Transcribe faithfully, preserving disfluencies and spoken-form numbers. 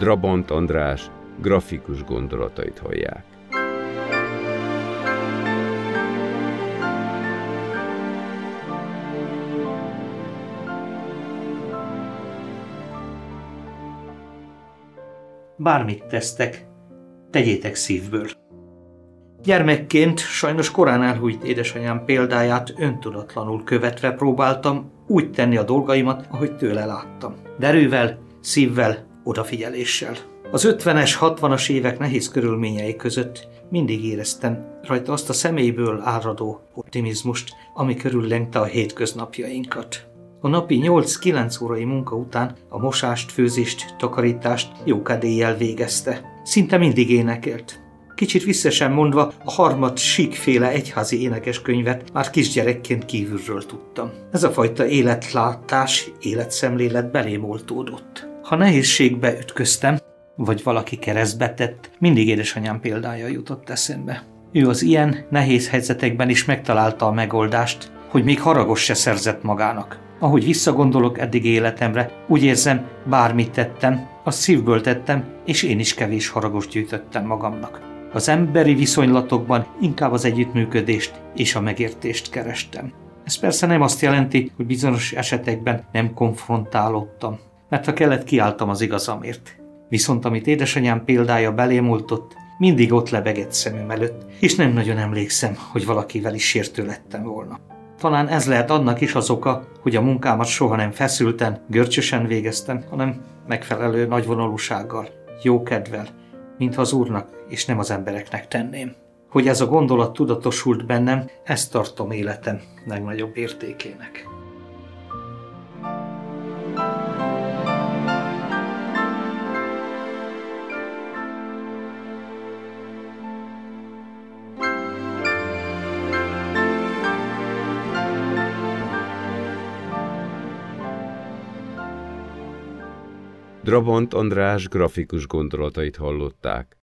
Drabant András grafikus gondolatait hallják. Bármit tesztek, tegyétek szívből. Gyermekként sajnos korán elhújt édesanyám példáját öntudatlanul követve próbáltam úgy tenni a dolgaimat, ahogy tőle láttam. De erővel, szívvel, odafigyeléssel. Az ötvenes, hatvanas évek nehéz körülményei között mindig éreztem rajta azt a személyből áradó optimizmust, ami körüllengte a hétköznapjainkat. A napi nyolc-kilenc órai munka után a mosást, főzést, takarítást jókadélyjel végezte. Szinte mindig énekelt. Kicsit vissza mondva, a harmad síkféle egyházi énekeskönyvet már kisgyerekként kívülről tudtam. Ez a fajta életlátás, életszemlélet belém oltódott. Ha nehézségbe ütköztem, vagy valaki keresztbe tett, mindig édesanyám példája jutott eszembe. Ő az ilyen nehéz helyzetekben is megtalálta a megoldást, hogy még haragos se szerzett magának. Ahogy visszagondolok eddig életemre, úgy érzem, bármit tettem, azt szívből tettem, és én is kevés haragos gyűjtöttem magamnak. Az emberi viszonylatokban inkább az együttműködést és a megértést kerestem. Ez persze nem azt jelenti, hogy bizonyos esetekben nem konfrontálódtam, mert ha kellett, kiálltam az igazamért. Viszont amit édesanyám példája belém oltott, mindig ott lebegett szemem előtt, és nem nagyon emlékszem, hogy valakivel is sértő lettem volna. Talán ez lehet annak is az oka, hogy a munkámat soha nem feszülten, görcsösen végeztem, hanem megfelelő nagyvonalúsággal, jókedvel, mintha az Úrnak és nem az embereknek tenném. Hogy ez a gondolat tudatosult bennem, ezt tartom életem legnagyobb értékének. Drabant András grafikus gondolatait hallották.